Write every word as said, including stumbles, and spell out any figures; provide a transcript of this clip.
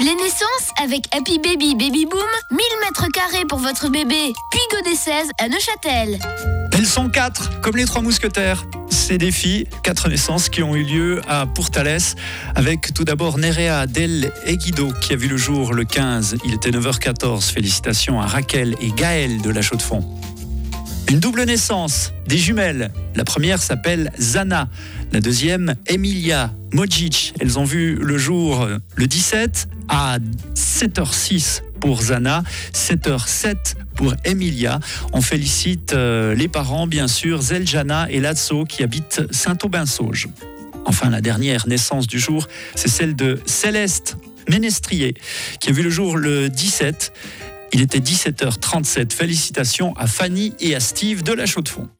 Les naissances avec Happy Baby Baby Boom, mille mètres carrés pour votre bébé, puis Godet seize à Neuchâtel. Elles sont quatre, comme les trois mousquetaires. Ces des filles, quatre naissances qui ont eu lieu à Pourtalès, avec tout d'abord Nerea Del Eguido qui a vu le jour le quinze. Il était neuf heures quatorze. Félicitations à Raquel et Gaël de La Chaux-de-Fonds. Une double naissance, des jumelles. La première s'appelle Zana, la deuxième Emilia Mojic. Elles ont vu le jour le dix-sept à sept heures six pour Zana, sept heures sept pour Emilia. On félicite euh, les parents, bien sûr, Zeljana et Lazzo qui habitent Saint-Aubin-Sauge. Enfin, la dernière naissance du jour, c'est celle de Céleste Ménestrier qui a vu le jour le dix-sept. Il était dix-sept heures trente-sept. Félicitations à Fanny et à Steve de La Chaux-de-Fonds.